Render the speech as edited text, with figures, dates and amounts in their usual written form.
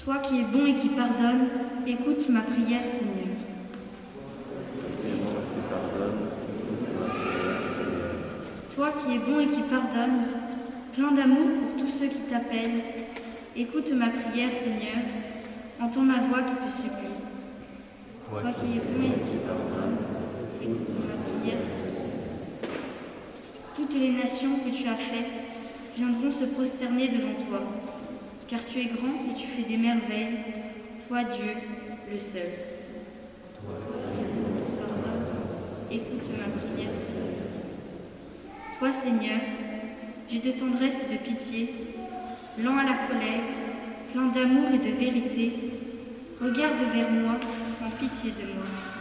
Toi qui es bon et qui pardonne, écoute ma prière, Seigneur. Toi qui es bon et qui pardonne, plein d'amour pour tous ceux qui t'appellent, écoute ma prière, Seigneur, entends ma voix qui te supplie. Toi qui es bon et qui pardonne, écoute ma prière, Seigneur. Toutes les nations que tu as faites viendront se prosterner devant toi, car tu es grand et tu fais des merveilles, toi Dieu, le seul. Pardonne, écoute ma prière, Seigneur. Toi, Seigneur, Dieu de tendresse et de pitié, lent à la colère, plein d'amour et de vérité, regarde vers moi, prends pitié de moi.